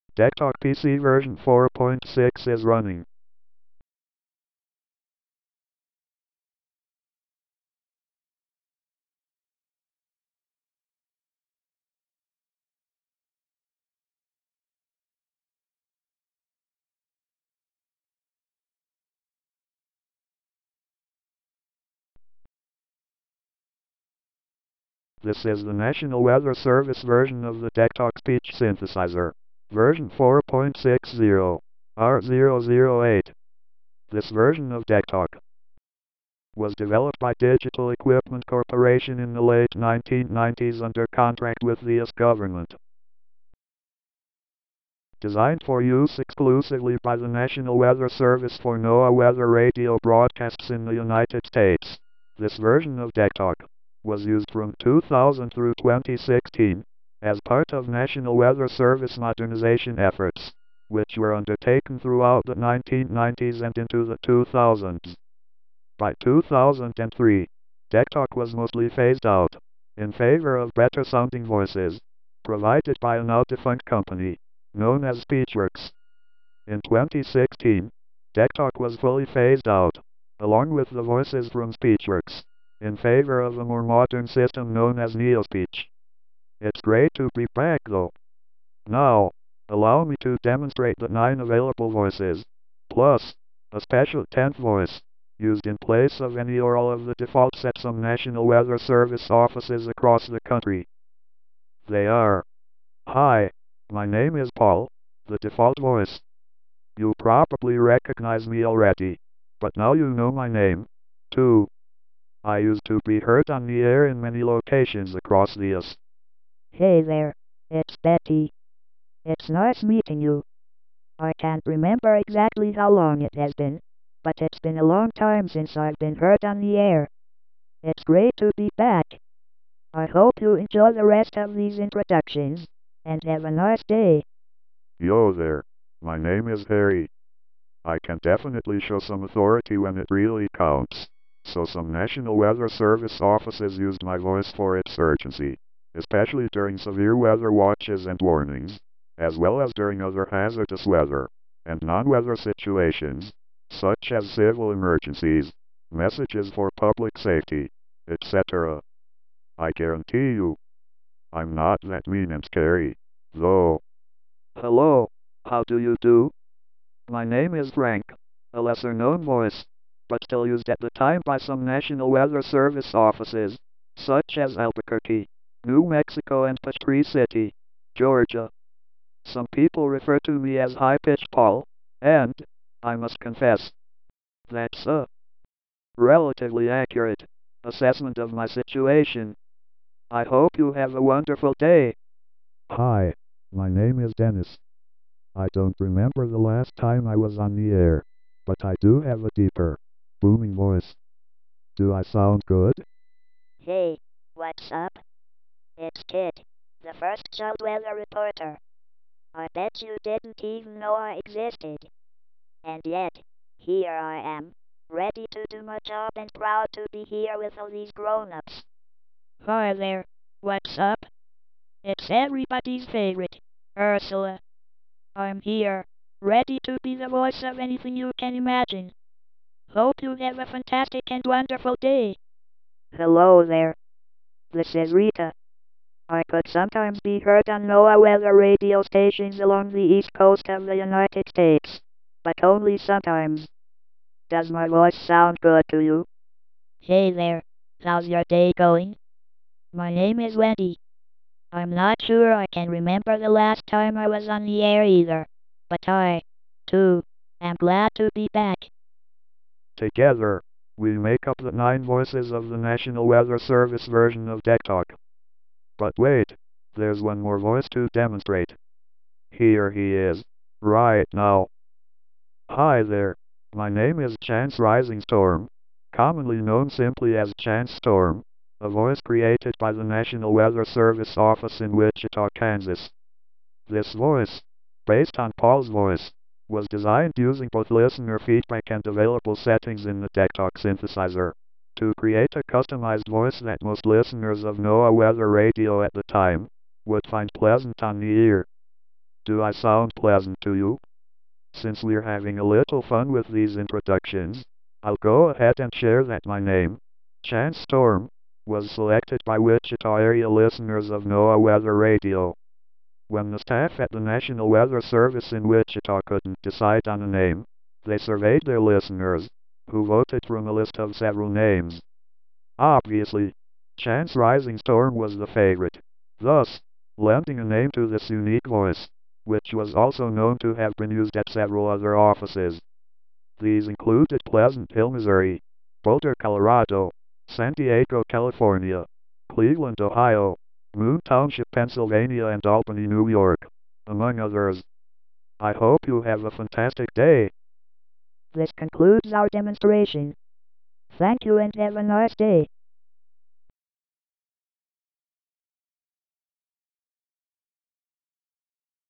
DeckTalk PC version 4.6 is running. This is the National Weather Service version of the DeckTalk speech synthesizer, version 4.60, R008. This version of DeckTalk was developed by Digital Equipment Corporation in the late 1990s under contract with the US government. Designed for use exclusively by the National Weather Service for NOAA weather radio broadcasts in the United States, this version of DeckTalk was used from 2000 through 2016 as part of National Weather Service modernization efforts, which were undertaken throughout the 1990s and into the 2000s. By 2003, DeckTalk was mostly phased out in favor of better sounding voices provided by a now defunct company known as SpeechWorks. In 2016, DeckTalk was fully phased out, along with the voices from SpeechWorks, in favor of a more modern system known as NeoSpeech. It's great to be back though. Now, allow me to demonstrate the 9 available voices, plus a special 10th voice, used in place of any or all of the defaults at some National Weather Service offices across the country. They are: Hi, my name is Paul, the default voice. You probably recognize me already, but now you know my name, too. I used to be heard on the air in many locations across the US. Hey there, it's Betty. It's nice meeting you. I can't remember exactly how long it has been, but it's been a long time since I've been heard on the air. It's great to be back. I hope you enjoy the rest of these introductions, and have a nice day. Yo there, my name is Harry. I can definitely show some authority when it really counts. So some National Weather Service offices used my voice for its urgency, especially during severe weather watches and warnings, as well as during other hazardous weather and non-weather situations, such as civil emergencies, messages for public safety, etc. I guarantee you, I'm not that mean and scary, though. Hello, how do you do? My name is Frank, a lesser-known voice, but still used at the time by some National Weather Service offices, such as Albuquerque, New Mexico and Peachtree City, Georgia. Some people refer to me as High-Pitched Paul, and, I must confess, that's a relatively accurate assessment of my situation. I hope you have a wonderful day. Hi, my name is Dennis. I don't remember the last time I was on the air, but I do have a deeper, booming voice. Do I sound good? Hey, what's up? It's Kid, the first child weather reporter. I bet you didn't even know I existed. And yet, here I am, ready to do my job and proud to be here with all these grown-ups. Hi there, what's up? It's everybody's favorite, Ursula. I'm here, ready to be the voice of anything you can imagine. Hope you have a fantastic and wonderful day. Hello there. This is Rita. I could sometimes be heard on NOAA weather radio stations along the east coast of the United States, but only sometimes. Does my voice sound good to you? Hey there. How's your day going? My name is Wendy. I'm not sure I can remember the last time I was on the air either, but I, too, am glad to be back. Together, we make up the 9 voices of the National Weather Service version of DeckTalk. But wait, there's one more voice to demonstrate. Here he is, right now. Hi there, my name is Chance Rising Storm, commonly known simply as Chance Storm, a voice created by the National Weather Service office in Wichita, Kansas. This voice, based on Paul's voice, was designed using both listener feedback and available settings in the DeckTalk synthesizer to create a customized voice that most listeners of NOAA weather radio at the time would find pleasant on the ear. Do I sound pleasant to you? Since we're having a little fun with these introductions, I'll go ahead and share that my name, Chance Storm, was selected by Wichita area listeners of NOAA Weather Radio. When the staff at the National Weather Service in Wichita couldn't decide on a name, they surveyed their listeners, who voted from a list of several names. Obviously, Chance Rising Storm was the favorite, thus lending a name to this unique voice, which was also known to have been used at several other offices. These included Pleasant Hill, Missouri, Boulder, Colorado, San Diego, California, Cleveland, Ohio, Moon Township, Pennsylvania, and Albany, New York, among others. I hope you have a fantastic day. This concludes our demonstration. Thank you and have a nice day.